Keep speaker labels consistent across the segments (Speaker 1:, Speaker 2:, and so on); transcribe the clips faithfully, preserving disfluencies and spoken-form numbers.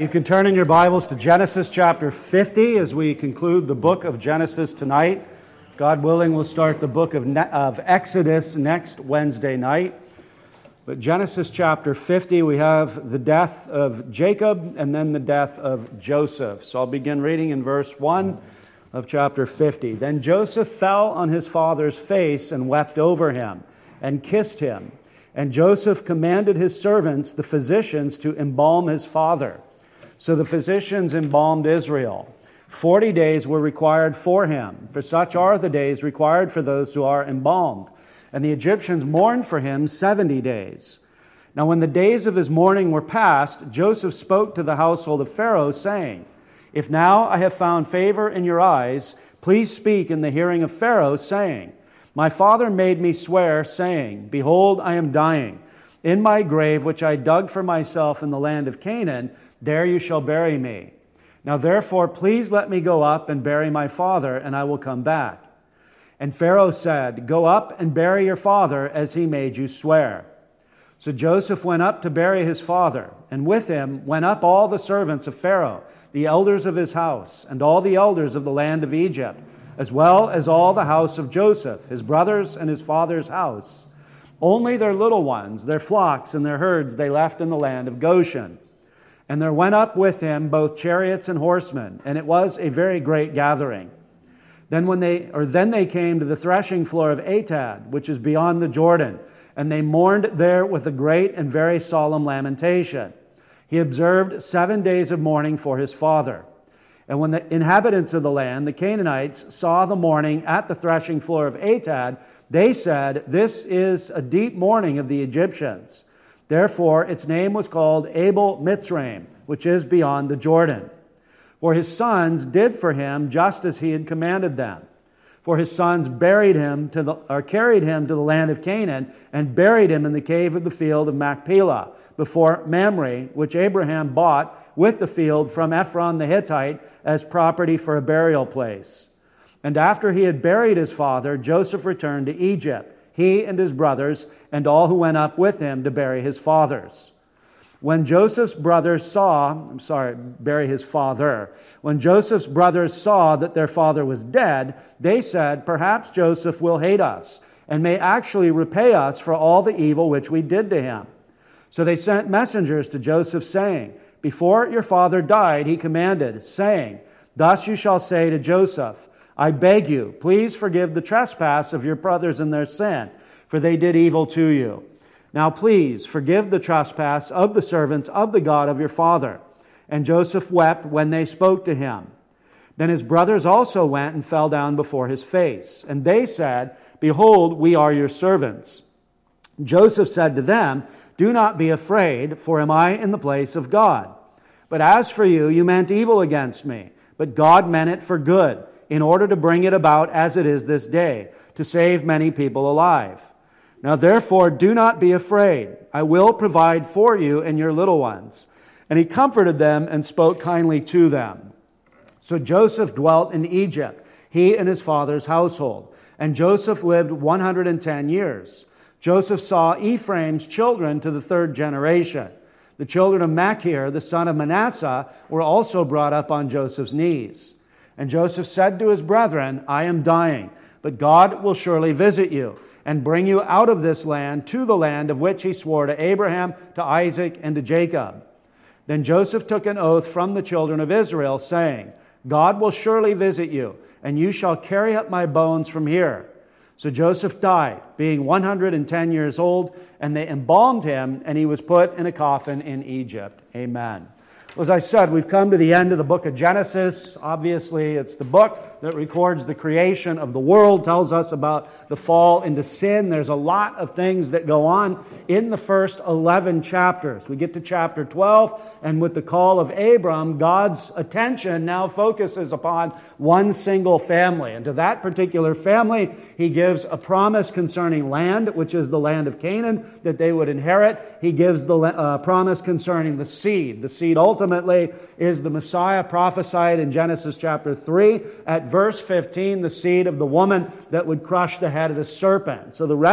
Speaker 1: You can turn in your Bibles to Genesis chapter fifty as we conclude the book of Genesis tonight. God willing, we'll start the book of, ne- of Exodus next Wednesday night. But Genesis chapter fifty, we have the death of Jacob and then the death of Joseph. So I'll begin reading in verse one of chapter fifty. Then Joseph fell on his father's face and wept over him and kissed him. And Joseph commanded his servants, the physicians, to embalm his father. So the physicians embalmed Israel. Forty days were required for him, for such are the days required for those who are embalmed. And the Egyptians mourned for him seventy days. Now when the days of his mourning were past, Joseph spoke to the household of Pharaoh, saying, If now I have found favor in your eyes, please speak in the hearing of Pharaoh, saying, My father made me swear, saying, Behold, I am dying. In my grave, which I dug for myself in the land of Canaan, there you shall bury me. Now therefore, please let me go up and bury my father, and I will come back. And Pharaoh said, Go up and bury your father, as he made you swear. So Joseph went up to bury his father, and with him went up all the servants of Pharaoh, the elders of his house, and all the elders of the land of Egypt, as well as all the house of Joseph, his brothers and his father's house. Only their little ones, their flocks and their herds they left in the land of Goshen. And there went up with him both chariots and horsemen, and it was a very great gathering. Then when they or then they came to the threshing floor of Atad, which is beyond the Jordan, and they mourned there with a great and very solemn lamentation. He observed seven days of mourning for his father. And when the inhabitants of the land, the Canaanites, saw the mourning at the threshing floor of Atad, they said, This is a deep mourning of the Egyptians. Therefore, its name was called Abel Mitzrayim, which is beyond the Jordan. For his sons did for him just as he had commanded them. For his sons buried him to the, or carried him to the land of Canaan and buried him in the cave of the field of Machpelah before Mamre, which Abraham bought with the field from Ephron the Hittite as property for a burial place. And after he had buried his father, Joseph returned to Egypt, he and his brothers, and all who went up with him to bury his fathers. When Joseph's brothers saw, I'm sorry, bury his father. When Joseph's brothers saw that their father was dead, they said, Perhaps Joseph will hate us, and may actually repay us for all the evil which we did to him. So they sent messengers to Joseph, saying, Before your father died, he commanded, saying, Thus you shall say to Joseph, I beg you, please forgive the trespass of your brothers and their sin, for they did evil to you. Now please forgive the trespass of the servants of the God of your father. And Joseph wept when they spoke to him. Then his brothers also went and fell down before his face. And they said, Behold, we are your servants. Joseph said to them, Do not be afraid, for am I in the place of God? But as for you, you meant evil against me, but God meant it for good, in order to bring it about as it is this day, to save many people alive. Now therefore do not be afraid. I will provide for you and your little ones. And he comforted them and spoke kindly to them. So Joseph dwelt in Egypt, he and his father's household. And Joseph lived one hundred ten years. Joseph saw Ephraim's children to the third generation. The children of Machir, the son of Manasseh, were also brought up on Joseph's knees. And Joseph said to his brethren, I am dying, but God will surely visit you and bring you out of this land to the land of which he swore to Abraham, to Isaac, and to Jacob. Then Joseph took an oath from the children of Israel, saying, God will surely visit you, and you shall carry up my bones from here. So Joseph died, being one hundred ten years old, and they embalmed him, and he was put in a coffin in Egypt. Amen. As I said, we've come to the end of the book of Genesis. Obviously, it's the book that records the creation of the world, tells us about the fall into sin. There's a lot of things that go on in the first eleven chapters. We get to chapter twelve, and with the call of Abram, God's attention now focuses upon one single family. And to that particular family, he gives a promise concerning land, which is the land of Canaan, that they would inherit. He gives the uh, promise concerning the seed. The seed ultimately Ultimately is the Messiah prophesied in Genesis chapter three. At verse fifteen, the seed of the woman that would crush the head of the serpent. So the rest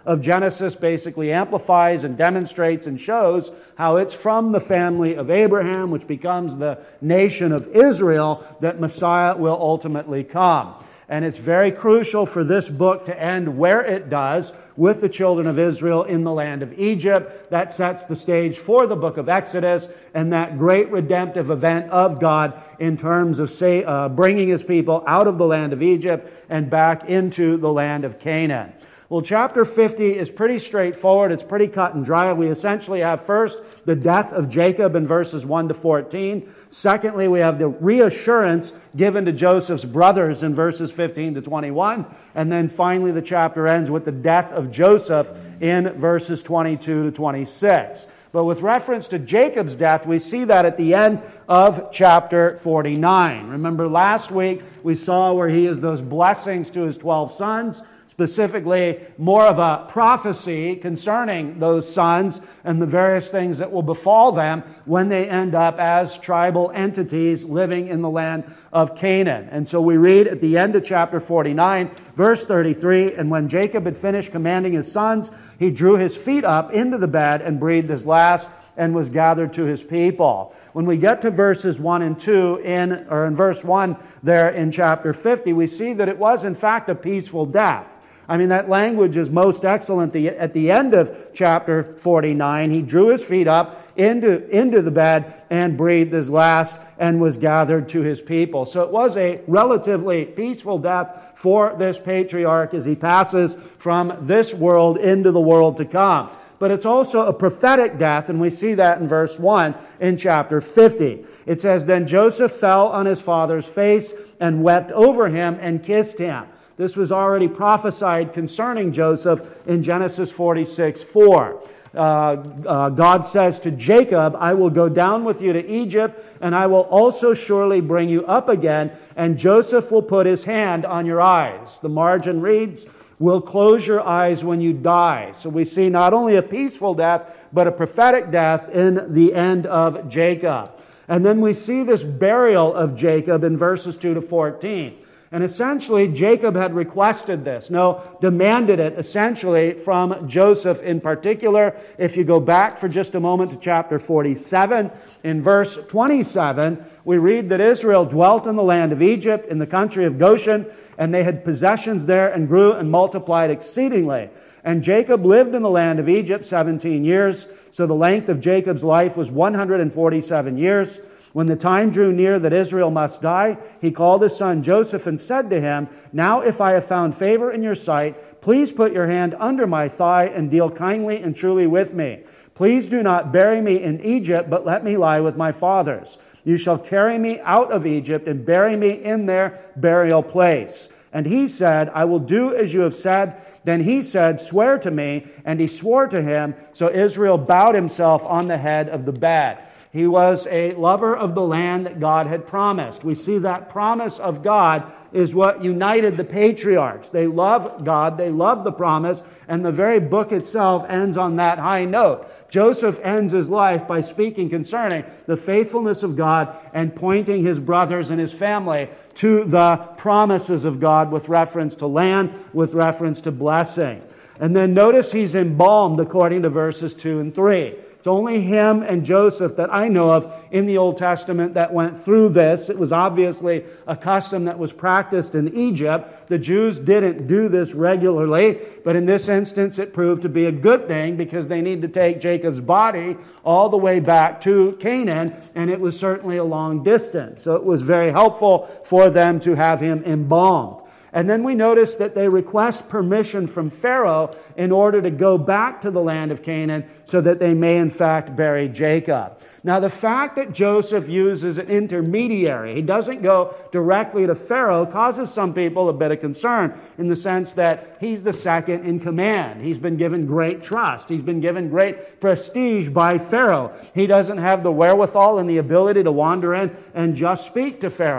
Speaker 1: of Genesis basically amplifies and demonstrates and shows how it's from the family of Abraham, which becomes the nation of Israel, that Messiah will ultimately come. And it's very crucial for this book to end where it does, with the children of Israel in the land of Egypt. That sets the stage for the book of Exodus and that great redemptive event of God in terms of say, uh, bringing His people out of the land of Egypt and back into the land of Canaan. Well, chapter fifty is pretty straightforward. It's pretty cut and dry. We essentially have first the death of Jacob in verses one to fourteen. Secondly, we have the reassurance given to Joseph's brothers in verses fifteen to twenty-one. And then finally, the chapter ends with the death of Joseph in verses twenty-two to twenty-six. But with reference to Jacob's death, we see that at the end of chapter forty-nine. Remember last week we saw where he is those blessings to his twelve sons, specifically more of a prophecy concerning those sons and the various things that will befall them when they end up as tribal entities living in the land of Canaan. And so we read at the end of chapter forty-nine, verse thirty-three, "And when Jacob had finished commanding his sons, he drew his feet up into the bed and breathed his last and was gathered to his people." When we get to verses one and two, in or in verse one there in chapter fifty, we see that it was in fact a peaceful death. I mean, that language is most excellent. The, at the end of chapter forty-nine, he drew his feet up into, into the bed and breathed his last and was gathered to his people. So it was a relatively peaceful death for this patriarch as he passes from this world into the world to come. But it's also a prophetic death, and we see that in verse one in chapter fifty. It says, "Then Joseph fell on his father's face and wept over him and kissed him." This was already prophesied concerning Joseph in Genesis forty-six four. Uh, uh, God says to Jacob, "I will go down with you to Egypt, and I will also surely bring you up again, and Joseph will put his hand on your eyes." The margin reads, "will close your eyes when you die." So we see not only a peaceful death, but a prophetic death in the end of Jacob. And then we see this burial of Jacob in verses two to fourteen. And essentially, Jacob had requested this. No, demanded it essentially from Joseph in particular. If you go back for just a moment to chapter forty-seven, in verse twenty-seven, we read that Israel dwelt in the land of Egypt, in the country of Goshen, and they had possessions there and grew and multiplied exceedingly. And Jacob lived in the land of Egypt seventeen years. So the length of Jacob's life was one hundred forty-seven years. When the time drew near that Israel must die, he called his son Joseph and said to him, "Now if I have found favor in your sight, please put your hand under my thigh and deal kindly and truly with me. Please do not bury me in Egypt, but let me lie with my fathers. You shall carry me out of Egypt and bury me in their burial place." And he said, "I will do as you have said." Then he said, "Swear to me." And he swore to him. So Israel bowed himself on the head of the bed. He was a lover of the land that God had promised. We see that promise of God is what united the patriarchs. They love God, they love the promise, and the very book itself ends on that high note. Joseph ends his life by speaking concerning the faithfulness of God and pointing his brothers and his family to the promises of God with reference to land, with reference to blessing. And then notice he's embalmed according to verses two and three. It's only him and Joseph that I know of in the Old Testament that went through this. It was obviously a custom that was practiced in Egypt. The Jews didn't do this regularly, but in this instance it proved to be a good thing because they need to take Jacob's body all the way back to Canaan, and it was certainly a long distance. So it was very helpful for them to have him embalmed. And then we notice that they request permission from Pharaoh in order to go back to the land of Canaan so that they may in fact bury Jacob. Now the fact that Joseph uses an intermediary, he doesn't go directly to Pharaoh, causes some people a bit of concern in the sense that he's the second in command. He's been given great trust. He's been given great prestige by Pharaoh. He doesn't have the wherewithal and the ability to wander in and just speak to Pharaoh.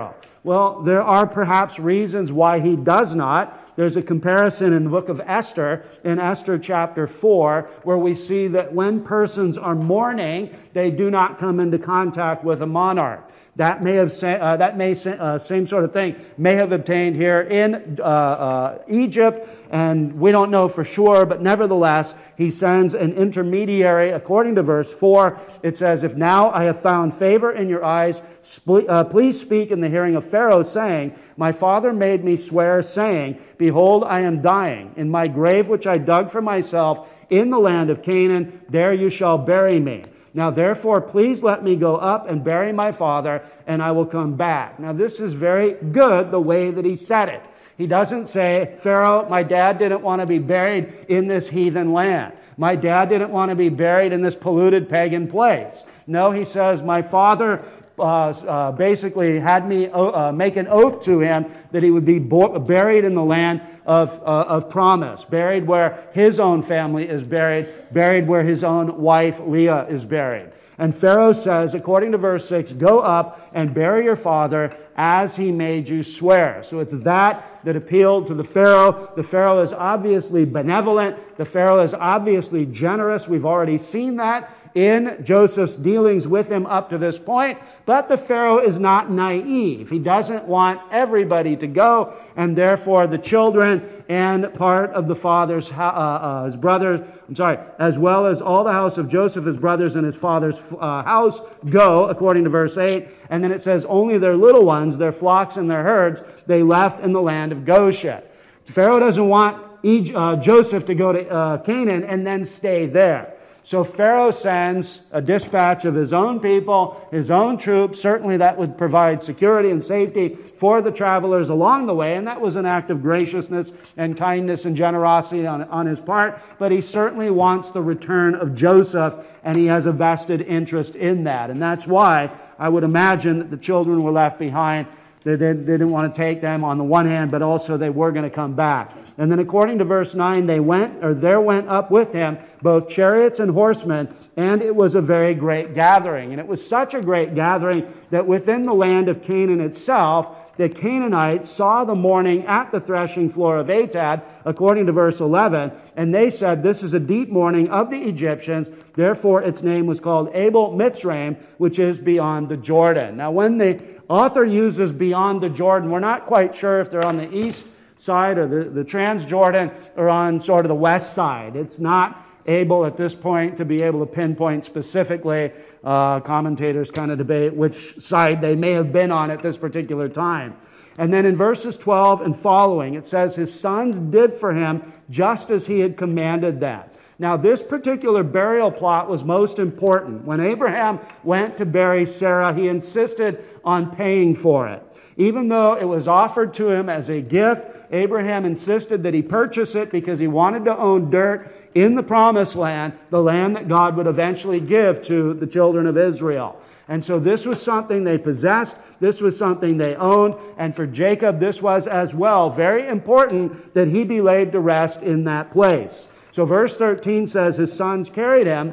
Speaker 1: Well, there are perhaps reasons why he does not. There's a comparison in the book of Esther, in Esther chapter four, where we see that when persons are mourning, they do not come into contact with a monarch. That may have uh, that may uh, same sort of thing may have obtained here in uh, uh, Egypt, and we don't know for sure. But nevertheless, he sends an intermediary. According to verse four, it says, "If now I have found favor in your eyes, spl- uh, please speak in the hearing of Pharaoh, saying, My father made me swear, saying, Behold, I am dying. In my grave which I dug for myself in the land of Canaan, there you shall bury me. Now, therefore, please let me go up and bury my father, and I will come back." Now, this is very good, the way that he said it. He doesn't say, "Pharaoh, my dad didn't want to be buried in this heathen land. My dad didn't want to be buried in this polluted pagan place." No, he says, "My father uh, uh, basically had me uh, make an oath to him that he would be bo- buried in the land of, uh, of promise, buried where his own family is buried, buried where his own wife Leah is buried." And Pharaoh says, according to verse six, "Go up and bury your father as he made you swear." So it's that that appealed to the Pharaoh. The Pharaoh is obviously benevolent. The Pharaoh is obviously generous. We've already seen that in Joseph's dealings with him up to this point. But the Pharaoh is not naive. He doesn't want everybody to go, and therefore the children and part of the father's, uh, uh, his brothers, I'm sorry, as well as all the house of Joseph, his brothers, and his father's uh, house go, according to verse eight. And then it says, only their little ones, their flocks and their herds, they left in the land of Goshen. Pharaoh doesn't want Egypt, uh, Joseph to go to uh, Canaan and then stay there. So Pharaoh sends a dispatch of his own people, his own troops. Certainly that would provide security and safety for the travelers along the way, and that was an act of graciousness and kindness and generosity on, on his part. But he certainly wants the return of Joseph, and he has a vested interest in that. And that's why I would imagine that the children were left behind. They, they, they didn't want to take them on the one hand, but also they were going to come back. And then according to verse nine, they went, or there went up with him both chariots and horsemen, and it was a very great gathering. And it was such a great gathering that within the land of Canaan itself, the Canaanites saw the mourning at the threshing floor of Atad, according to verse eleven, and they said, "This is a deep mourning of the Egyptians." Therefore, its name was called Abel Mitzrayim, which is beyond the Jordan. Now, when the author uses beyond the Jordan, we're not quite sure if they're on the east side or the, the Transjordan or on sort of the west side. It's not able at this point to be able to pinpoint specifically. Uh, commentators kind of debate which side they may have been on at this particular time. And then in verses twelve and following, it says, "His sons did for him just as he had commanded them." Now, this particular burial plot was most important. When Abraham went to bury Sarah, he insisted on paying for it. Even though it was offered to him as a gift, Abraham insisted that he purchase it because he wanted to own dirt in the promised land, the land that God would eventually give to the children of Israel. And so this was something they possessed, this was something they owned, and for Jacob this was as well very important that he be laid to rest in that place. So verse thirteen says, "His sons carried him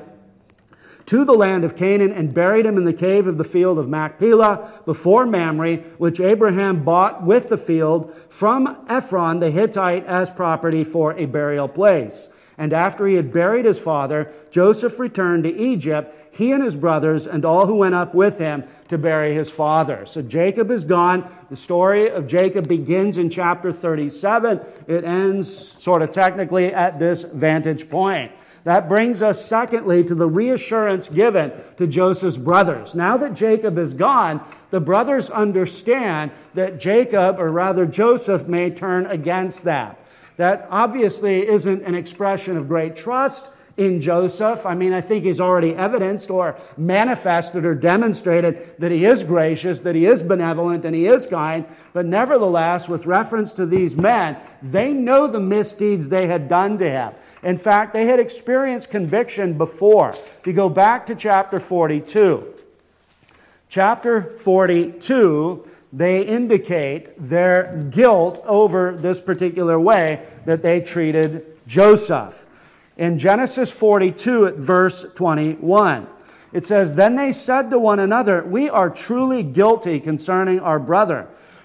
Speaker 1: to the land of Canaan and buried him in the cave of the field of Machpelah before Mamre, which Abraham bought with the field from Ephron the Hittite as property for a burial place. And after he had buried his father, Joseph returned to Egypt, he and his brothers and all who went up with him to bury his father." So Jacob is gone. The story of Jacob begins in chapter thirty-seven. It ends sort of technically at this vantage point. That brings us, secondly, to the reassurance given to Joseph's brothers. Now that Jacob is gone, the brothers understand that Jacob, or rather Joseph, may turn against them. That obviously isn't an expression of great trust in Joseph. I mean, I think he's already evidenced or manifested or demonstrated that he is gracious, that he is benevolent, and he is kind. But nevertheless, with reference to these men, they know the misdeeds they had done to him. In fact, they had experienced conviction before. If you go back to chapter forty-two, chapter forty-two, they indicate their guilt over this particular way that they treated Joseph. In Genesis forty-two at verse twenty-one, it says, "Then they said to one another, 'We are truly guilty concerning our brother.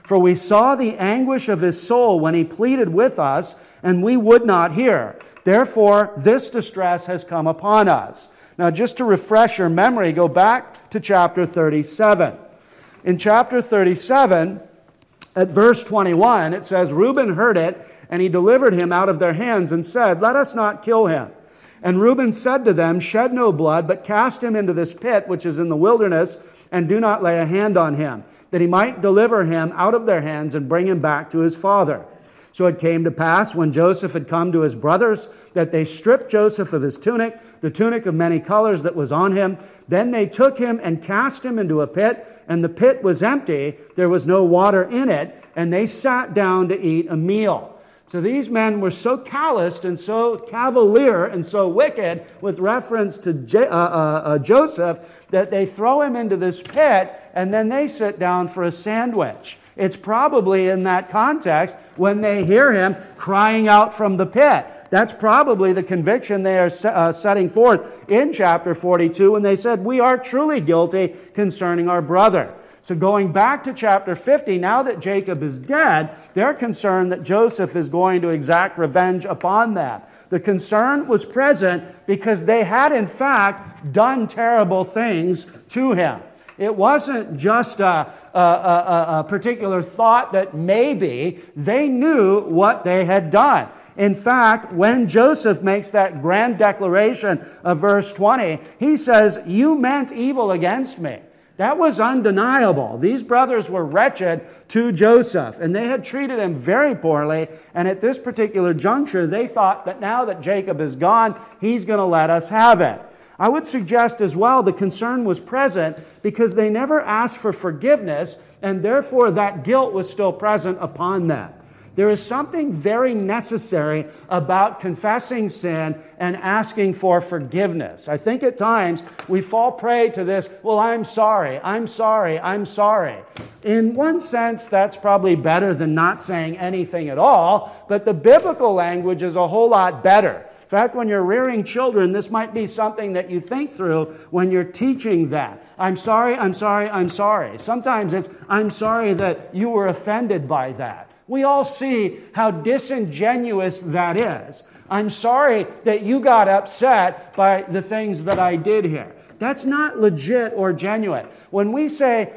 Speaker 1: For we saw the anguish of his soul when he pleaded with us, and we would not hear. Therefore, this distress has come upon us. Now, just to refresh your memory, go back to chapter thirty-seven. In chapter thirty-seven, at verse twenty-one, it says, Reuben heard it, and he delivered him out of their hands and said, Let us not kill him. And Reuben said to them, Shed no blood, but cast him into this pit which is in the wilderness, and do not lay a hand on him, that he might deliver him out of their hands and bring him back to his father. So it came to pass, when Joseph had come to his brothers, that they stripped Joseph of his tunic, the tunic of many colors that was on him. Then they took him and cast him into a pit, and the pit was empty, there was no water in it, and they sat down to eat a meal. So these men were so calloused and so cavalier and so wicked with reference to J- uh, uh, uh, Joseph that they throw him into this pit and then they sit down for a sandwich. It's probably in that context when they hear him crying out from the pit. That's probably the conviction they are uh, setting forth in chapter forty-two when they said, We are truly guilty concerning our brother. So going back to chapter fifty, now that Jacob is dead, they're concerned that Joseph is going to exact revenge upon them. The concern was present because they had in fact done terrible things to him. It wasn't just a, a, a, a particular thought that maybe they knew what they had done. In fact, when Joseph makes that grand declaration of verse twenty, he says, You meant evil against me. That was undeniable. These brothers were wretched to Joseph, and they had treated him very poorly. And at this particular juncture, they thought that now that Jacob is gone, he's going to let us have it. I would suggest as well the concern was present because they never asked for forgiveness, and therefore that guilt was still present upon them. There is something very necessary about confessing sin and asking for forgiveness. I think at times we fall prey to this, well, I'm sorry, I'm sorry, I'm sorry. In one sense, that's probably better than not saying anything at all, but the biblical language is a whole lot better. In fact, when you're rearing children, this might be something that you think through when you're teaching that. I'm sorry, I'm sorry, I'm sorry. Sometimes it's, I'm sorry that you were offended by that. We all see how disingenuous that is. I'm sorry that you got upset by the things that I did here. That's not legit or genuine. When we say,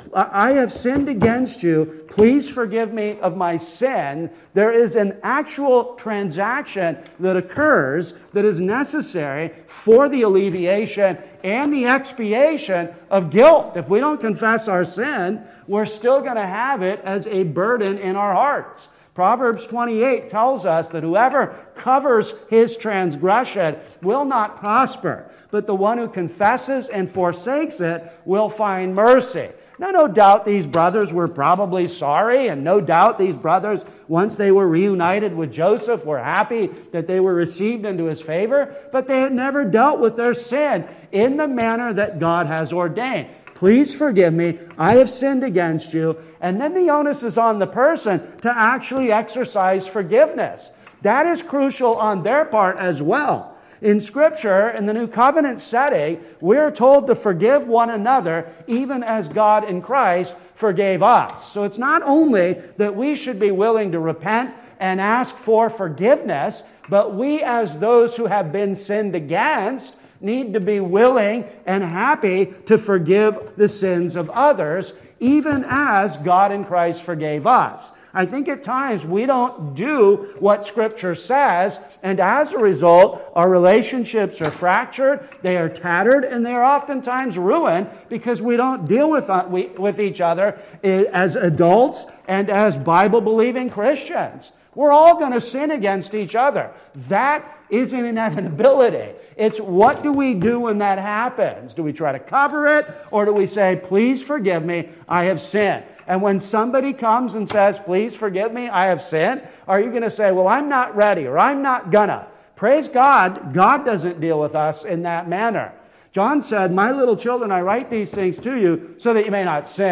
Speaker 1: I have sinned against you, please forgive me of my sin, there is an actual transaction that occurs that is necessary for the alleviation and the expiation of guilt. If we don't confess our sin, we're still going to have it as a burden in our hearts. Proverbs twenty-eight tells us that whoever covers his transgression will not prosper, but the one who confesses and forsakes it will find mercy. Now, no doubt these brothers were probably sorry, and no doubt these brothers, once they were reunited with Joseph, were happy that they were received into his favor, but they had never dealt with their sin in the manner that God has ordained. Please forgive me, I have sinned against you. And then the onus is on the person to actually exercise forgiveness. That is crucial on their part as well. In Scripture, in the New Covenant setting, we're told to forgive one another even as God in Christ forgave us. So it's not only that we should be willing to repent and ask for forgiveness, but we as those who have been sinned against need to be willing and happy to forgive the sins of others, even as God in Christ forgave us. I think at times we don't do what Scripture says, and as a result, our relationships are fractured, they are tattered, and they are oftentimes ruined because we don't deal with, uh, we, with each other as adults and as Bible-believing Christians. We're all going to sin against each other. That is an inevitability. It's what do we do when that happens? Do we try to cover it, or do we say, please forgive me, I have sinned? And when somebody comes and says, please forgive me, I have sinned, are you going to say, well, I'm not ready, or I'm not gonna? Praise God, God doesn't deal with us in that manner. John said, my little children, I write these things to you so that you may not sin.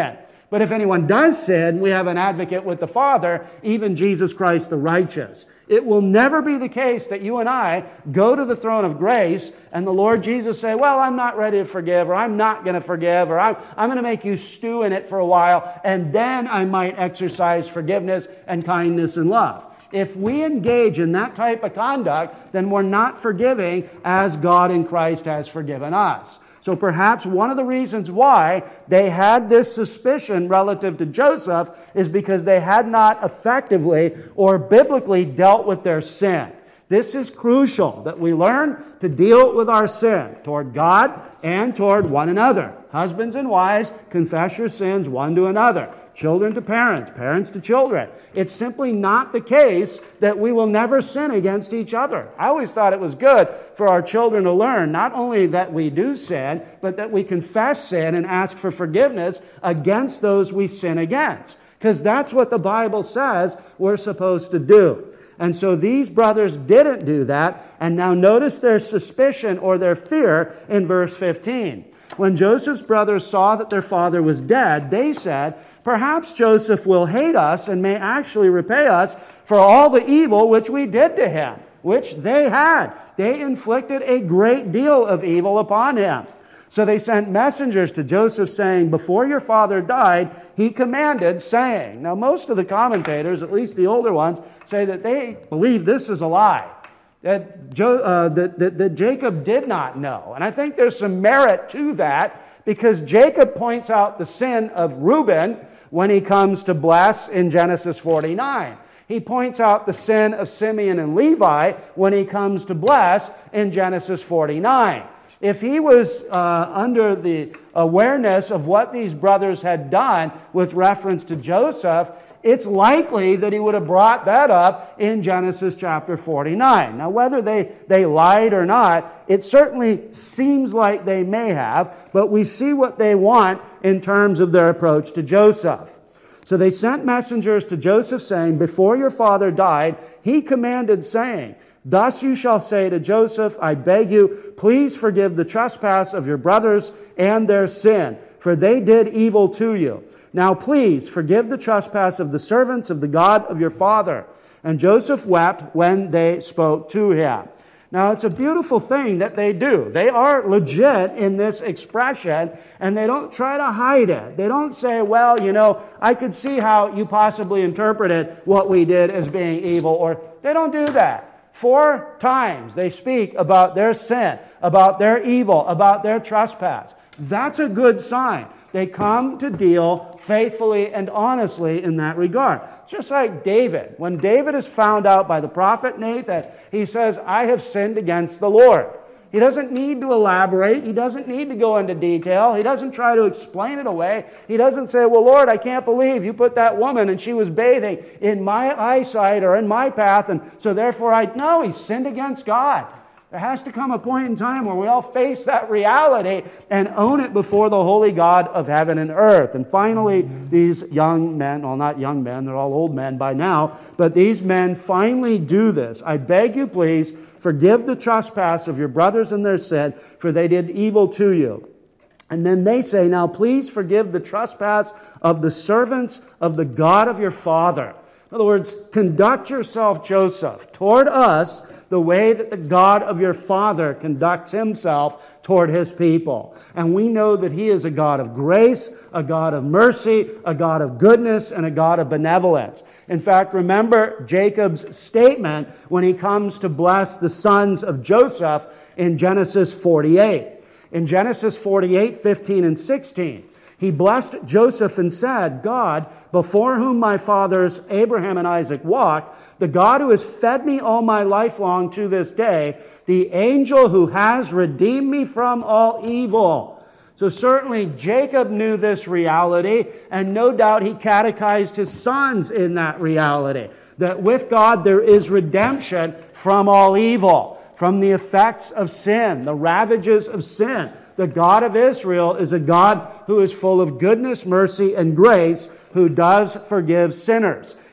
Speaker 1: But if anyone does sin, we have an advocate with the Father, even Jesus Christ the righteous. It will never be the case that you and I go to the throne of grace and the Lord Jesus say, well, I'm not ready to forgive, or I'm not going to forgive, or I'm, I'm going to make you stew in it for a while, and then I might exercise forgiveness and kindness and love. If we engage in that type of conduct, then we're not forgiving as God in Christ has forgiven us. So perhaps one of the reasons why they had this suspicion relative to Joseph is because they had not effectively or biblically dealt with their sin. This is crucial, that we learn to deal with our sin toward God and toward one another. Husbands and wives, confess your sins one to another. Children to parents, parents to children. It's simply not the case that we will never sin against each other. I always thought it was good for our children to learn not only that we do sin, but that we confess sin and ask for forgiveness against those we sin against. Because that's what the Bible says we're supposed to do. And so these brothers didn't do that. And now notice their suspicion or their fear in verse fifteen. When Joseph's brothers saw that their father was dead, they said, perhaps Joseph will hate us and may actually repay us for all the evil which we did to him, which they had. They inflicted a great deal of evil upon him. So they sent messengers to Joseph saying, before your father died, he commanded, saying. Now most of the commentators, at least the older ones, say that they believe this is a lie. That, jo- uh, that, that, that Jacob did not know. And I think there's some merit to that, because Jacob points out the sin of Reuben when he comes to bless in Genesis forty-nine. He points out the sin of Simeon and Levi when he comes to bless in Genesis forty-nine. If he was uh, under the awareness of what these brothers had done with reference to Joseph, it's likely that he would have brought that up in Genesis chapter forty-nine. Now, whether they, they lied or not, it certainly seems like they may have, but we see what they want in terms of their approach to Joseph. So they sent messengers to Joseph saying, before your father died, he commanded, saying, thus you shall say to Joseph, I beg you, please forgive the trespass of your brothers and their sin, for they did evil to you. Now please forgive the trespass of the servants of the God of your father. And Joseph wept when they spoke to him. Now it's a beautiful thing that they do. They are legit in this expression, and they don't try to hide it. They don't say, well, you know, I could see how you possibly interpreted what we did as being evil, or they don't do that. Four times they speak about their sin, about their evil, about their trespass. That's a good sign. They come to deal faithfully and honestly in that regard. Just like David. When David is found out by the prophet Nathan, he says, I have sinned against the Lord. He doesn't need to elaborate. He doesn't need to go into detail. He doesn't try to explain it away. He doesn't say, well, Lord, I can't believe you put that woman and she was bathing in my eyesight or in my path, and so therefore I... No, he sinned against God. There has to come a point in time where we all face that reality and own it before the holy God of heaven and earth. And finally, these young men, well, not young men, they're all old men by now, but these men finally do this. I beg you, please, forgive the trespass of your brothers and their sin, for they did evil to you. And then they say, now please forgive the trespass of the servants of the God of your father. In other words, conduct yourself, Joseph, toward us the way that the God of your father conducts himself toward his people. And we know that he is a God of grace, a God of mercy, a God of goodness, and a God of benevolence. In fact, remember Jacob's statement when he comes to bless the sons of Joseph in Genesis forty-eight. In Genesis forty-eight, fifteen and sixteen. He blessed Joseph and said, God, before whom my fathers Abraham and Isaac walked, the God who has fed me all my life long to this day, the angel who has redeemed me from all evil. So certainly Jacob knew this reality, and no doubt he catechized his sons in that reality, that with God there is redemption from all evil, from the effects of sin, the ravages of sin. The God of Israel is a God who is full of goodness, mercy, and grace, who does forgive sinners.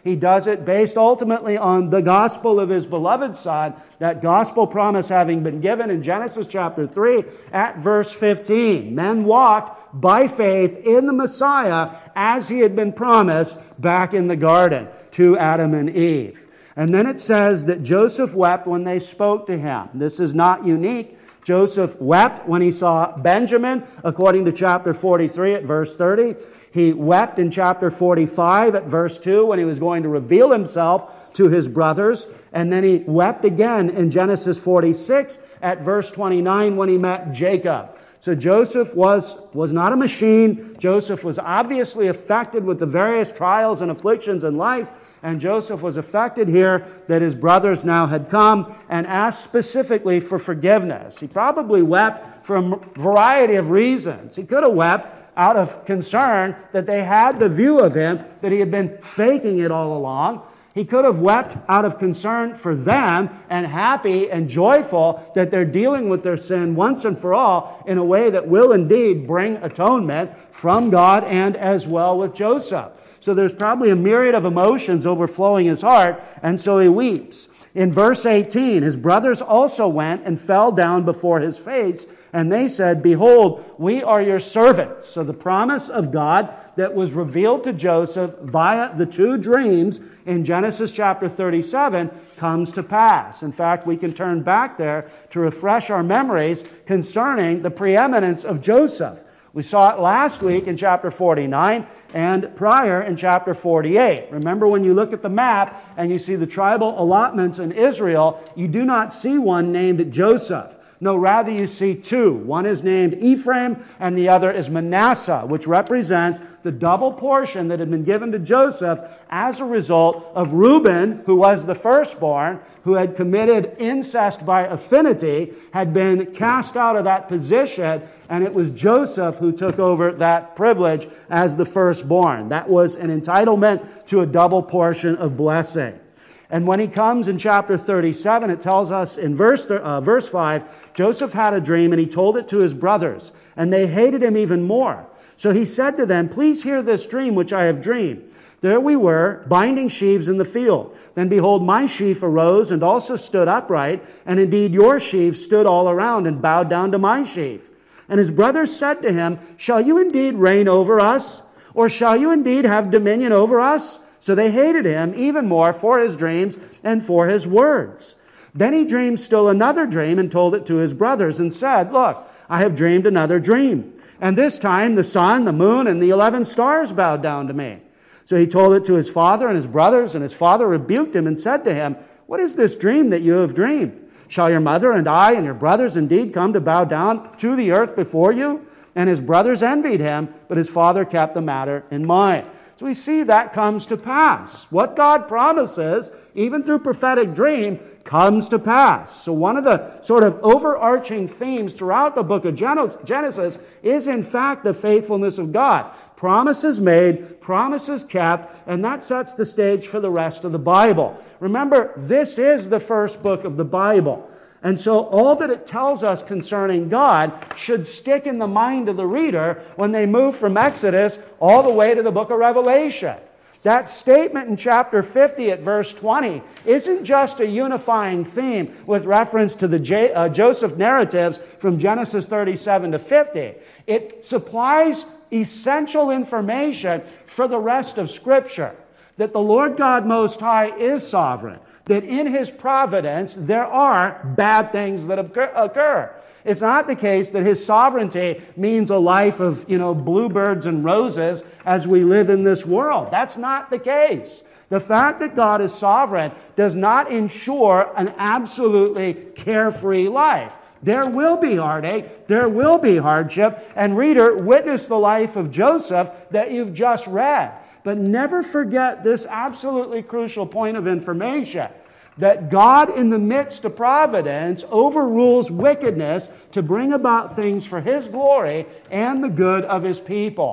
Speaker 1: He does it based ultimately on the gospel of His beloved Son, that gospel promise having been given in Genesis chapter three at verse fifteen. Men walked by faith in the Messiah as He had been promised back in the garden to Adam and Eve. And then it says that Joseph wept when they spoke to him. This is not unique. Joseph wept when he saw Benjamin, according to chapter forty-three at verse thirty. He wept in chapter forty-five at verse two when he was going to reveal himself to his brothers. And then he wept again in Genesis forty-six at verse twenty-nine when he met Jacob. So Joseph was, was not a machine. Joseph was obviously affected with the various trials and afflictions in life. And Joseph was affected here that his brothers now had come and asked specifically for forgiveness. He probably wept for a variety of reasons. He could have wept out of concern that they had the view of him that he had been faking it all along. He could have wept out of concern for them and happy and joyful that they're dealing with their sin once and for all in a way that will indeed bring atonement from God and as well with Joseph. So there's probably a myriad of emotions overflowing his heart, and so he weeps. In verse eighteen, his brothers also went and fell down before his face, and they said, "Behold, we are your servants." So the promise of God that was revealed to Joseph via the two dreams in Genesis chapter thirty-seven comes to pass. In fact, we can turn back there to refresh our memories concerning the preeminence of Joseph. We saw it last week in chapter forty-nine and prior in chapter forty-eight. Remember, when you look at the map and you see the tribal allotments in Israel, you do not see one named Joseph. No, rather you see two. One is named Ephraim and the other is Manasseh, which represents the double portion that had been given to Joseph as a result of Reuben, who was the firstborn, who had committed incest by affinity, had been cast out of that position, and it was Joseph who took over that privilege as the firstborn. That was an entitlement to a double portion of blessing. And when he comes in chapter thirty-seven, it tells us in verse, uh, verse five, Joseph had a dream and he told it to his brothers, and they hated him even more. So he said to them, "Please hear this dream which I have dreamed. There we were, binding sheaves in the field. Then behold, my sheaf arose and also stood upright, and indeed your sheaves stood all around and bowed down to my sheaf. And his brothers said to him, Shall you indeed reign over us? Or shall you indeed have dominion over us? So they hated him even more for his dreams and for his words. Then he dreamed still another dream and told it to his brothers and said, Look, I have dreamed another dream. And this time the sun, the moon, and the eleven stars bowed down to me. So he told it to his father and his brothers, and his father rebuked him and said to him, What is this dream that you have dreamed? Shall your mother and I and your brothers indeed come to bow down to the earth before you? And his brothers envied him, but his father kept the matter in mind. So we see that comes to pass. What God promises, even through prophetic dream, comes to pass. So one of the sort of overarching themes throughout the book of Genesis is in fact the faithfulness of God. Promises made, promises kept, and that sets the stage for the rest of the Bible. Remember, this is the first book of the Bible. And so all that it tells us concerning God should stick in the mind of the reader when they move from Exodus all the way to the book of Revelation. That statement in chapter fifty at verse twenty isn't just a unifying theme with reference to the J- uh, Joseph narratives from Genesis thirty-seven to fifty. It supplies essential information for the rest of Scripture. That the Lord God Most High is sovereign. That in His providence there are bad things that occur. It's not the case that His sovereignty means a life of, you know, bluebirds and roses as we live in this world. That's not the case. The fact that God is sovereign does not ensure an absolutely carefree life. There will be heartache, there will be hardship, and reader, witness the life of Joseph that you've just read. But never forget this absolutely crucial point of information, that God in the midst of providence overrules wickedness to bring about things for His glory and the good of His people.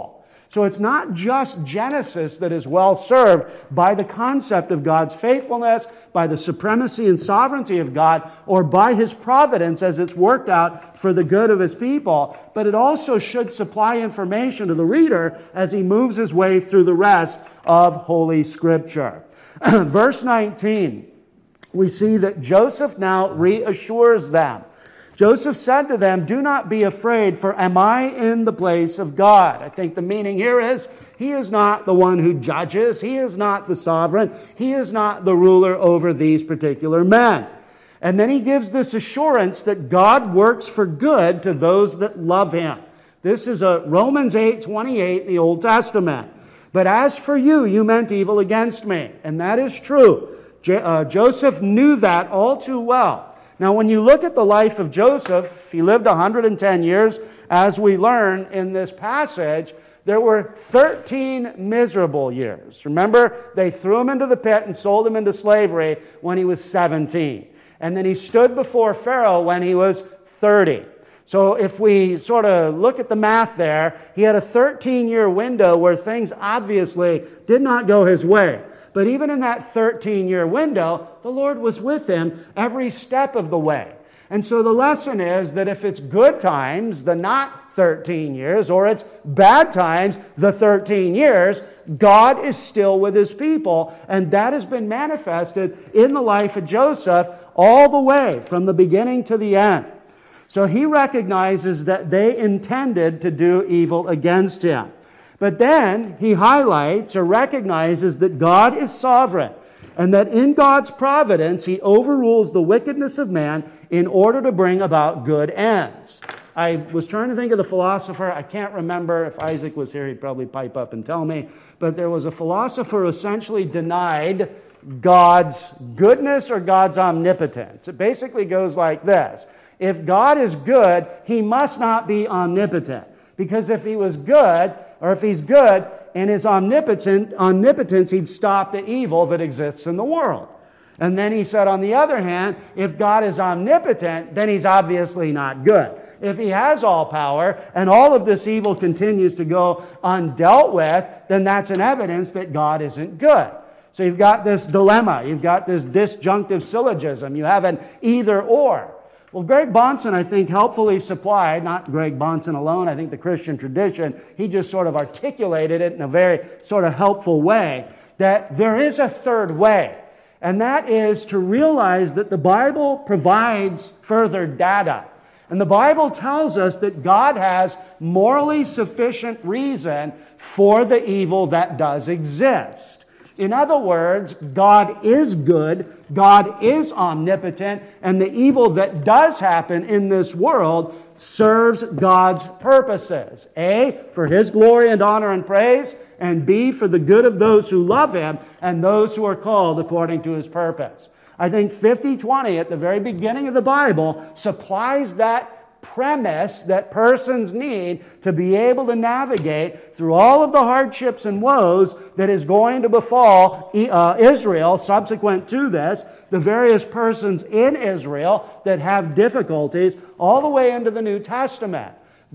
Speaker 1: So it's not just Genesis that is well served by the concept of God's faithfulness, by the supremacy and sovereignty of God, or by His providence as it's worked out for the good of His people, but it also should supply information to the reader as he moves his way through the rest of Holy Scripture. Verse nineteen, we see that Joseph now reassures them. Joseph said to them, "Do not be afraid, for am I in the place of God?" I think the meaning here is, He is not the one who judges. He is not the sovereign. He is not the ruler over these particular men. And then he gives this assurance that God works for good to those that love Him. This is a Romans eight twenty-eight in the Old Testament. "But as for you, you meant evil against me." And that is true. J- uh, Joseph knew that all too well. Now, when you look at the life of Joseph, he lived one hundred ten years, as we learn in this passage. There were thirteen miserable years. Remember, they threw him into the pit and sold him into slavery when he was seventeen. And then he stood before Pharaoh when he was thirty. So if we sort of look at the math there, he had a thirteen-year window where things obviously did not go his way. But even in that thirteen-year window, the Lord was with him every step of the way. And so the lesson is that if it's good times, the not thirteen years, or it's bad times, the thirteen years, God is still with His people. And that has been manifested in the life of Joseph all the way from the beginning to the end. So he recognizes that they intended to do evil against him. But then he highlights or recognizes that God is sovereign and that in God's providence He overrules the wickedness of man in order to bring about good ends. I was trying to think of the philosopher. I can't remember. If Isaac was here, he'd probably pipe up and tell me. But there was a philosopher who essentially denied God's goodness or God's omnipotence. It basically goes like this. If God is good, He must not be omnipotent. Because if He was good, or if He's good in His omnipotent, omnipotence, He'd stop the evil that exists in the world. And then he said, on the other hand, if God is omnipotent, then He's obviously not good. If He has all power and all of this evil continues to go undealt with, then that's an evidence that God isn't good. So you've got this dilemma. You've got this disjunctive syllogism. You have an either or. Well, Greg Bahnsen, I think, helpfully supplied, not Greg Bahnsen alone, I think the Christian tradition, he just sort of articulated it in a very sort of helpful way, that there is a third way. And that is to realize that the Bible provides further data. And the Bible tells us that God has morally sufficient reason for the evil that does exist. In other words, God is good, God is omnipotent, and the evil that does happen in this world serves God's purposes. A, for His glory and honor and praise, and B, for the good of those who love Him and those who are called according to His purpose. I think fifty twenty at the very beginning of the Bible supplies that premise that persons need to be able to navigate through all of the hardships and woes that is going to befall uh, Israel subsequent to this, the various persons in Israel that have difficulties all the way into the New Testament.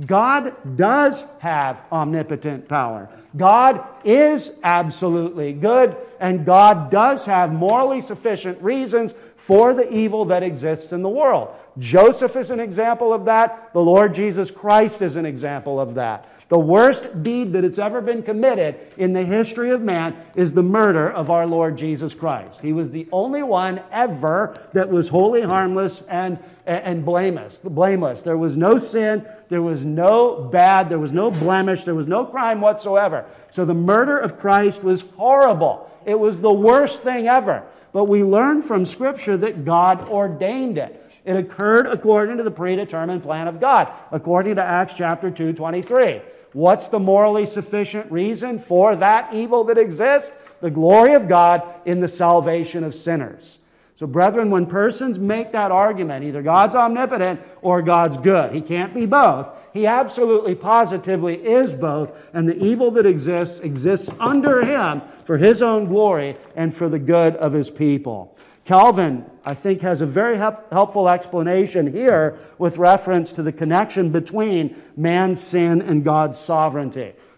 Speaker 1: God does have omnipotent power. God is absolutely good, and God does have morally sufficient reasons for the evil that exists in the world. Joseph is an example of that. The Lord Jesus Christ is an example of that. The worst deed that has ever been committed in the history of man is the murder of our Lord Jesus Christ. He was the only one ever that was wholly harmless and, and blameless. blameless. There was no sin, there was no bad, there was no blemish, there was no crime whatsoever. So the murder of Christ was horrible. It was the worst thing ever. But we learn from Scripture that God ordained it. It occurred according to the predetermined plan of God, according to Acts chapter two, twenty-three. What's the morally sufficient reason for that evil that exists? The glory of God in the salvation of sinners. So, brethren, when persons make that argument, either God's omnipotent or God's good, He can't be both. He absolutely, positively is both, and the evil that exists exists under Him for His own glory and for the good of His people. Calvin, I think, has a very help, helpful explanation here with reference to the connection between man's sin and God's sovereignty.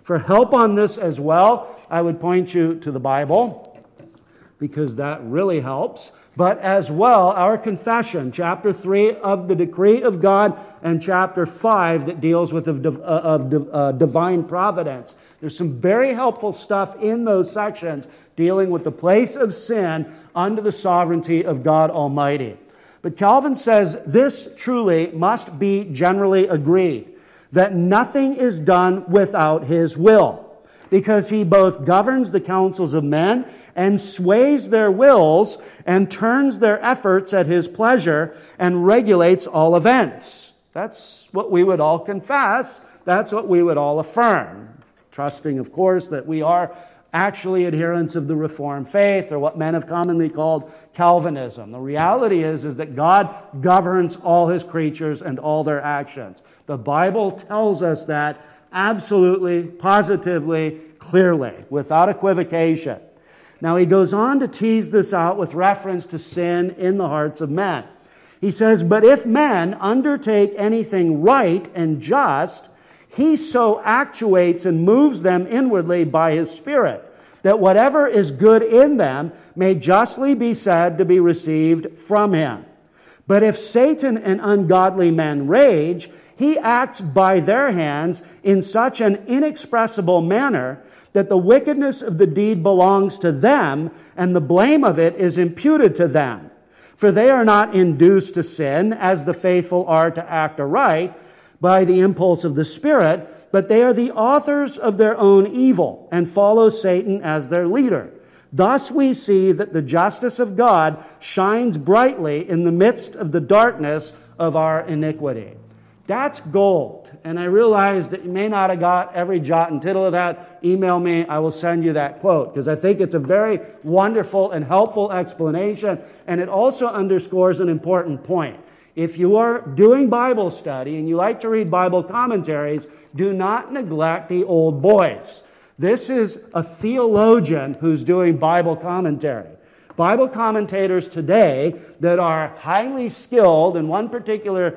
Speaker 1: For help on this as well, I would point you to the Bible, because that really helps. But as well, our confession, chapter three of the decree of God, and chapter five that deals with of, uh, of uh, divine providence. There's some very helpful stuff in those sections dealing with the place of sin under the sovereignty of God Almighty. But Calvin says this truly must be generally agreed, that nothing is done without his will, because he both governs the counsels of men and sways their wills and turns their efforts at his pleasure and regulates all events. That's what we would all confess. That's what we would all affirm, trusting, of course, that we are actually adherents of the Reformed faith, or what men have commonly called Calvinism. The reality is, is that God governs all his creatures and all their actions. The Bible tells us that absolutely, positively, clearly, without equivocation. Now he goes on to tease this out with reference to sin in the hearts of men. He says, "But if men undertake anything right and just, he so actuates and moves them inwardly by his Spirit, that whatever is good in them may justly be said to be received from him. But if Satan and ungodly men rage, he acts by their hands in such an inexpressible manner that the wickedness of the deed belongs to them, and the blame of it is imputed to them. For they are not induced to sin, as the faithful are to act aright, by the impulse of the Spirit, but they are the authors of their own evil, and follow Satan as their leader. Thus we see that the justice of God shines brightly in the midst of the darkness of our iniquity." That's gold. And I realize that you may not have got every jot and tittle of that. Email me. I will send you that quote, because I think it's a very wonderful and helpful explanation. And it also underscores an important point. If you are doing Bible study and you like to read Bible commentaries, do not neglect the old boys. This is a theologian who's doing Bible commentary. Bible commentators today that are highly skilled in one particular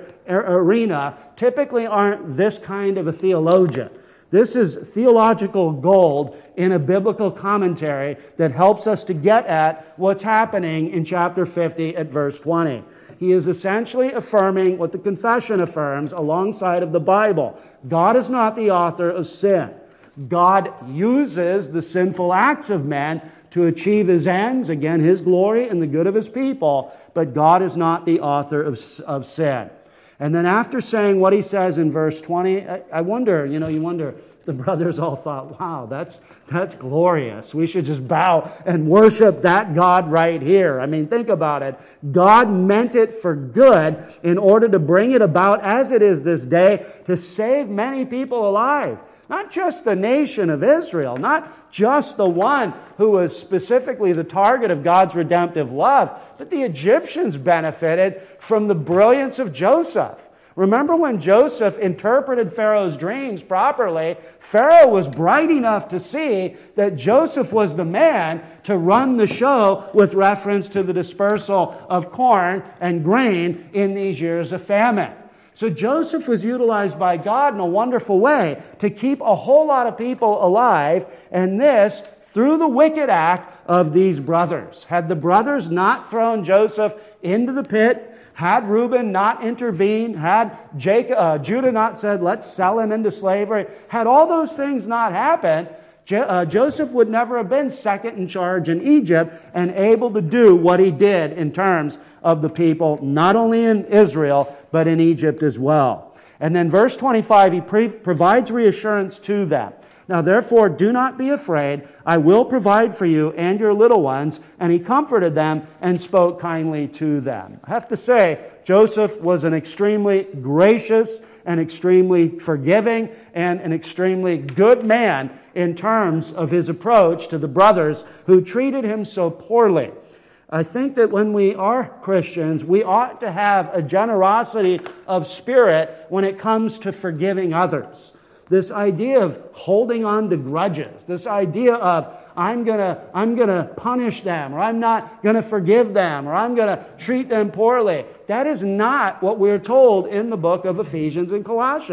Speaker 1: arena typically aren't this kind of a theologian. This is theological gold in a biblical commentary that helps us to get at what's happening in chapter fifty at verse twenty. He is essentially affirming what the confession affirms alongside of the Bible. God is not the author of sin. God uses the sinful acts of men to achieve his ends, again, his glory and the good of his people, but God is not the author of, of sin. And then after saying what he says in verse twenty, I, I wonder, you know, you wonder if the brothers all thought, wow, that's that's glorious. We should just bow and worship that God right here. I mean, think about it. God meant it for good in order to bring it about as it is this day to save many people alive. Not just the nation of Israel, not just the one who was specifically the target of God's redemptive love, but the Egyptians benefited from the brilliance of Joseph. Remember when Joseph interpreted Pharaoh's dreams properly, Pharaoh was bright enough to see that Joseph was the man to run the show with reference to the dispersal of corn and grain in these years of famine. So Joseph was utilized by God in a wonderful way to keep a whole lot of people alive, and this through the wicked act of these brothers. Had the brothers not thrown Joseph into the pit, had Reuben not intervened, had Jacob, uh, Judah not said, let's sell him into slavery, had all those things not happened, Jo- uh, Joseph would never have been second in charge in Egypt and able to do what he did in terms of the people, not only in Israel, but in Egypt as well. And then verse twenty-five, he pre- provides reassurance to them. Now, therefore, do not be afraid. I will provide for you and your little ones. And he comforted them and spoke kindly to them. I have to say, Joseph was an extremely gracious and extremely forgiving and an extremely good man in terms of his approach to the brothers who treated him so poorly. I think that when we are Christians, we ought to have a generosity of spirit when it comes to forgiving others. This idea of holding on to grudges, this idea of I'm gonna I'm gonna punish them, or I'm not gonna forgive them, or I'm gonna treat them poorly. That is not what we're told in the book of Ephesians and Colossians.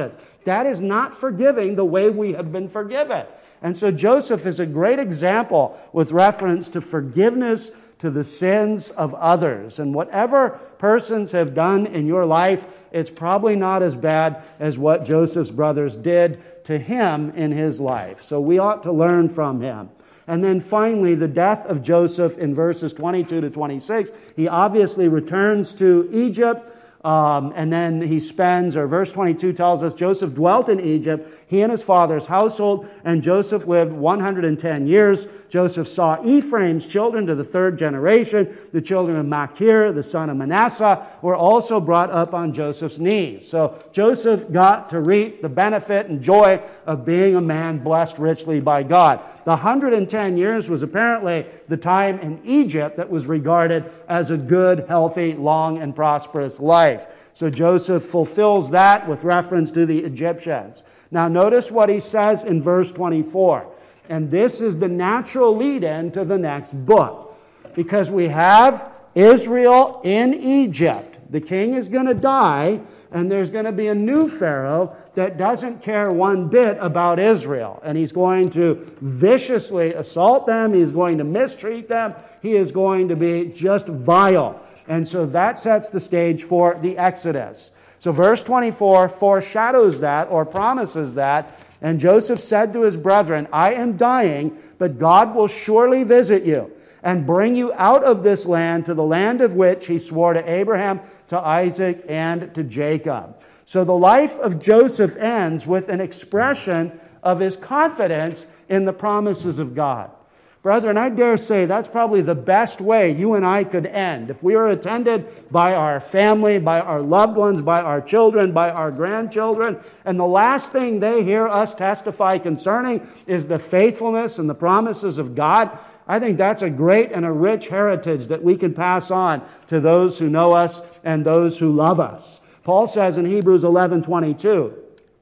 Speaker 1: That is not forgiving the way we have been forgiven. And so Joseph is a great example with reference to forgiveness to the sins of others. And whatever persons have done in your life, it's probably not as bad as what Joseph's brothers did to him in his life. So we ought to learn from him. And then finally, the death of Joseph in verses twenty-two to twenty-six. He obviously returns to Egypt. Um, and then he spends, or verse twenty-two tells us, Joseph dwelt in Egypt, he and his father's household, and Joseph lived one hundred ten years. Joseph saw Ephraim's children to the third generation. The children of Machir, the son of Manasseh, were also brought up on Joseph's knees. So Joseph got to reap the benefit and joy of being a man blessed richly by God. The one hundred ten years was apparently the time in Egypt that was regarded as a good, healthy, long, and prosperous life. So Joseph fulfills that with reference to the Egyptians. Now notice what he says in verse twenty-four. And this is the natural lead-in to the next book. Because we have Israel in Egypt. The king is going to die, and there's going to be a new Pharaoh that doesn't care one bit about Israel. And he's going to viciously assault them. He's going to mistreat them. He is going to be just vile. And so that sets the stage for the Exodus. So verse twenty-four foreshadows that, or promises that. And Joseph said to his brethren, I am dying, but God will surely visit you and bring you out of this land to the land of which he swore to Abraham, to Isaac, and to Jacob. So the life of Joseph ends with an expression of his confidence in the promises of God. Brethren, I dare say that's probably the best way you and I could end. If we were attended by our family, by our loved ones, by our children, by our grandchildren, and the last thing they hear us testify concerning is the faithfulness and the promises of God, I think that's a great and a rich heritage that we can pass on to those who know us and those who love us. Paul says in Hebrews eleven twenty-two,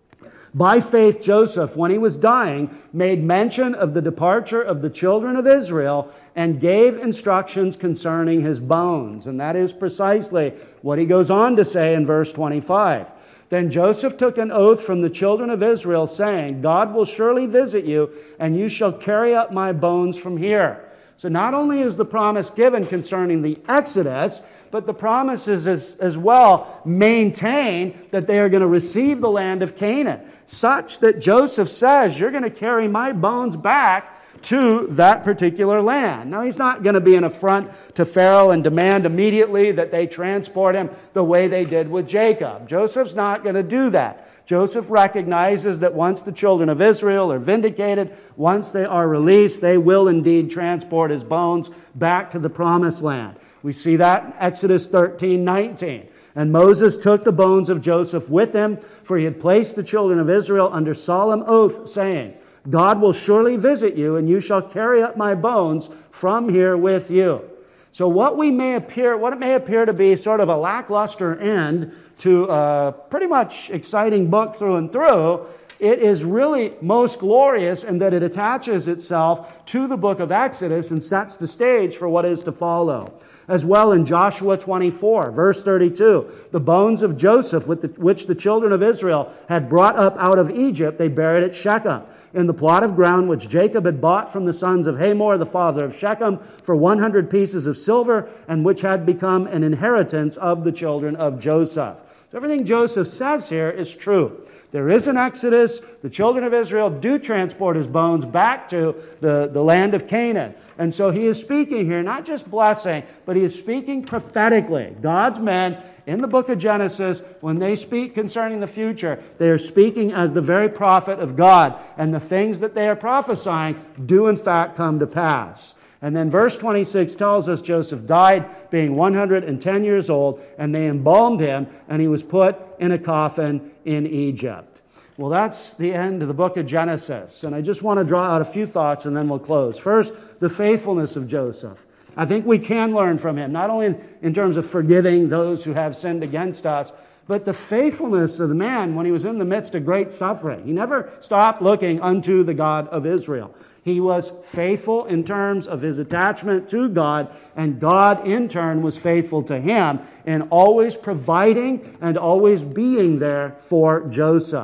Speaker 1: by faith, Joseph, when he was dying, made mention of the departure of the children of Israel and gave instructions concerning his bones. And that is precisely what he goes on to say in verse twenty-five. Then Joseph took an oath from the children of Israel, saying, God will surely visit you, and you shall carry up my bones from here. So not only is the promise given concerning the Exodus, but the promise is as, as well maintain that they are going to receive the land of Canaan, such that Joseph says, you're going to carry my bones back to that particular land. Now, he's not going to be an affront to Pharaoh and demand immediately that they transport him the way they did with Jacob. Joseph's not going to do that. Joseph recognizes that once the children of Israel are vindicated, once they are released, they will indeed transport his bones back to the promised land. We see that in Exodus thirteen nineteen. And Moses took the bones of Joseph with him, for he had placed the children of Israel under solemn oath, saying, God will surely visit you, and you shall carry up my bones from here with you. So what we may appear, what it may appear to be sort of a lackluster end to a pretty much exciting book through and through, it is really most glorious in that it attaches itself to the book of Exodus and sets the stage for what is to follow. As well in Joshua twenty-four, verse thirty-two, the bones of Joseph, with the, which the children of Israel had brought up out of Egypt, they buried at Shechem, in the plot of ground which Jacob had bought from the sons of Hamor, the father of Shechem, for one hundred pieces of silver, and which had become an inheritance of the children of Joseph. So everything Joseph says here is true. There is an Exodus. The children of Israel do transport his bones back to the, the land of Canaan. And so he is speaking here, not just blessing, but he is speaking prophetically. God's men in the book of Genesis, when they speak concerning the future, they are speaking as the very prophet of God. And the things that they are prophesying do in fact come to pass. And then verse twenty-six tells us Joseph died being one hundred ten years old, and they embalmed him, and he was put in a coffin in Egypt. Well, that's the end of the book of Genesis. And I just want to draw out a few thoughts, and then we'll close. First, the faithfulness of Joseph. I think we can learn from him, not only in, in terms of forgiving those who have sinned against us, but the faithfulness of the man when he was in the midst of great suffering. He never stopped looking unto the God of Israel. He was faithful in terms of his attachment to God, and God in turn was faithful to him in always providing and always being there for Joseph.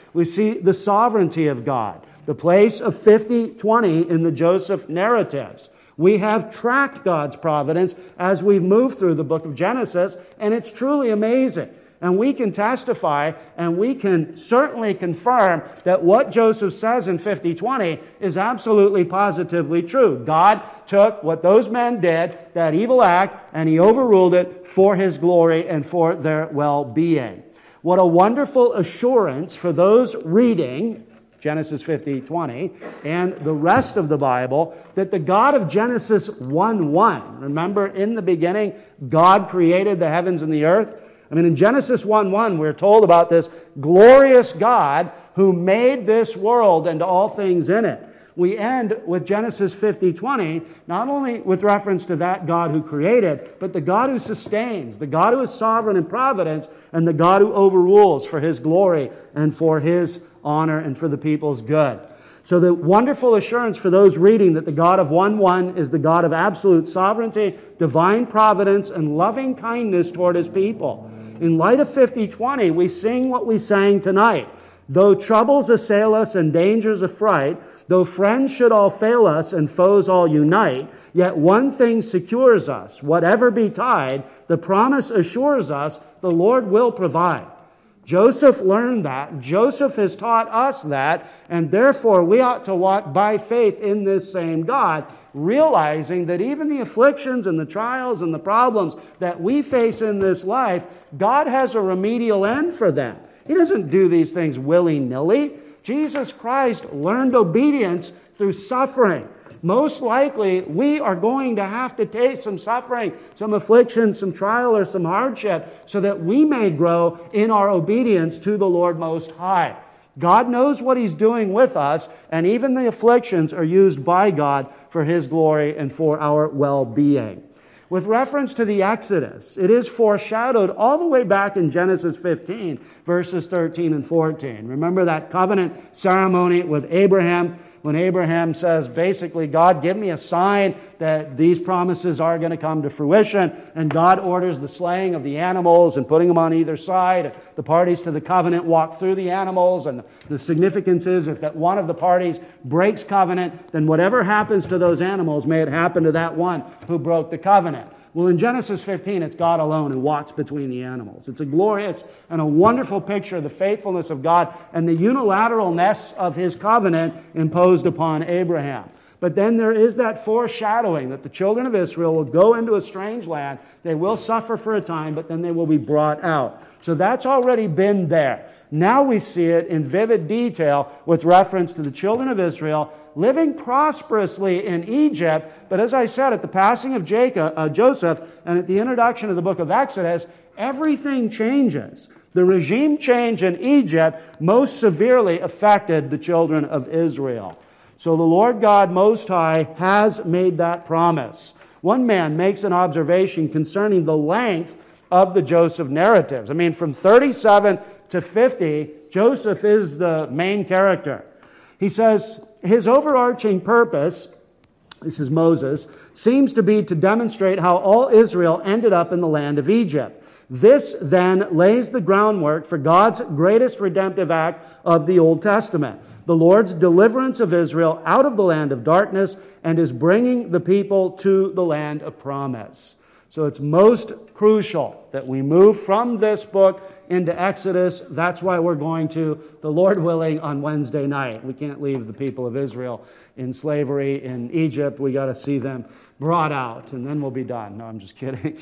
Speaker 1: We see the sovereignty of God, the place of fifty twenty in the Joseph narratives. We have tracked God's providence as we've moved through the book of Genesis, and it's truly amazing. And we can testify, and we can certainly confirm that what Joseph says in fifty twenty is absolutely positively true. God took what those men did, that evil act, and He overruled it for His glory and for their well-being. What a wonderful assurance for those reading Genesis fifty twenty and the rest of the Bible, that the God of Genesis one one, remember in the beginning, God created the heavens and the earth? I mean, in Genesis one one, we're told about this glorious God who made this world and all things in it. We end with Genesis fifty twenty, not only with reference to that God who created, but the God who sustains, the God who is sovereign in providence, and the God who overrules for His glory and for His honor and for the people's good. So the wonderful assurance for those reading that the God of one one is the God of absolute sovereignty, divine providence, and loving kindness toward His people. In light of fifty twenty, we sing what we sang tonight. Though troubles assail us and dangers affright, though friends should all fail us and foes all unite, yet one thing secures us. Whatever betide, the promise assures us the Lord will provide. Joseph learned that. Joseph has taught us that, and therefore we ought to walk by faith in this same God, realizing that even the afflictions and the trials and the problems that we face in this life, God has a remedial end for them. He doesn't do these things willy-nilly. Jesus Christ learned obedience through suffering. Most likely, we are going to have to take some suffering, some affliction, some trial, or some hardship so that we may grow in our obedience to the Lord Most High. God knows what He's doing with us, and even the afflictions are used by God for His glory and for our well-being. With reference to the Exodus, it is foreshadowed all the way back in Genesis fifteen, verses thirteen and fourteen. Remember that covenant ceremony with Abraham, when Abraham says, basically, God, give me a sign that these promises are going to come to fruition. And God orders the slaying of the animals and putting them on either side. The parties to the covenant walk through the animals. And the significance is if that one of the parties breaks covenant, then whatever happens to those animals, may it happen to that one who broke the covenant. Well, in Genesis fifteen, it's God alone who walks between the animals. It's a glorious and a wonderful picture of the faithfulness of God and the unilateralness of His covenant imposed upon Abraham. But then there is that foreshadowing that the children of Israel will go into a strange land. They will suffer for a time, but then they will be brought out. So that's already been there. Now we see it in vivid detail with reference to the children of Israel living prosperously in Egypt. But as I said, at the passing of Jacob, uh, Joseph and at the introduction of the book of Exodus, everything changes. The regime change in Egypt most severely affected the children of Israel. So the Lord God Most High has made that promise. One man makes an observation concerning the length of the Joseph narratives. I mean, from thirty-seven to fifty, Joseph is the main character. He says, his overarching purpose, this is Moses, seems to be to demonstrate how all Israel ended up in the land of Egypt. This then lays the groundwork for God's greatest redemptive act of the Old Testament, the Lord's deliverance of Israel out of the land of darkness and is bringing the people to the land of promise. So it's most crucial that we move from this book into Exodus. That's why we're going to, the Lord willing, on Wednesday night. We can't leave the people of Israel in slavery in Egypt. We got to see them brought out, and then we'll be done. No, I'm just kidding.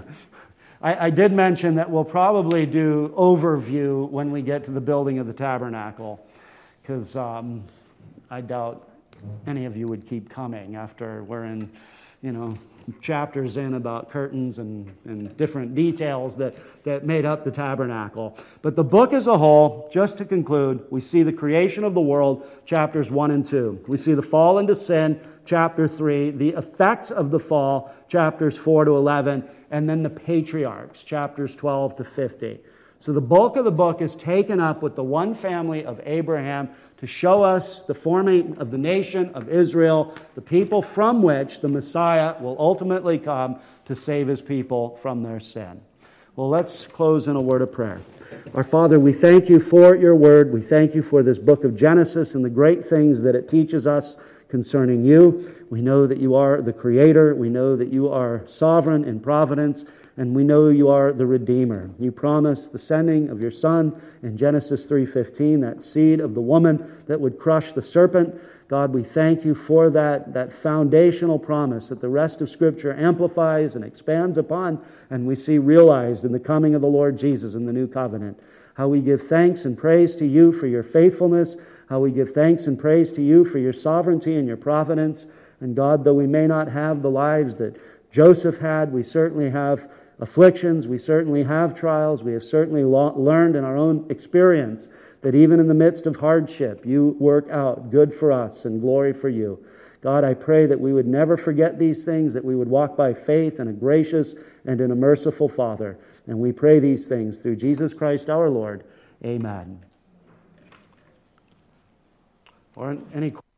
Speaker 1: I, I did mention that we'll probably do overview when we get to the building of the tabernacle, because um, I doubt any of you would keep coming after we're in, you know, chapters in about curtains and, and different details that, that made up the tabernacle. But the book as a whole, just to conclude, we see the creation of the world, chapters one and two. We see the fall into sin, chapter three, the effects of the fall, chapters four to eleven, and then the patriarchs, chapters twelve to fifty. So the bulk of the book is taken up with the one family of Abraham to show us the forming of the nation of Israel, the people from which the Messiah will ultimately come to save His people from their sin. Well, let's close in a word of prayer. Our Father, we thank you for your word. We thank you for this book of Genesis and the great things that it teaches us concerning you. We know that you are the Creator. We know that you are sovereign in providence. And we know you are the Redeemer. You promised the sending of your Son in Genesis three fifteen, that seed of the woman that would crush the serpent. God, we thank you for that, that foundational promise that the rest of Scripture amplifies and expands upon, and we see realized in the coming of the Lord Jesus in the new covenant. How we give thanks and praise to you for your faithfulness, how we give thanks and praise to you for your sovereignty and your providence. And God, though we may not have the lives that Joseph had, we certainly have afflictions, we certainly have trials, we have certainly lo- learned in our own experience that even in the midst of hardship, you work out good for us and glory for you. God, I pray that we would never forget these things, that we would walk by faith in a gracious and in a merciful Father. And we pray these things through Jesus Christ our Lord. Amen. Or any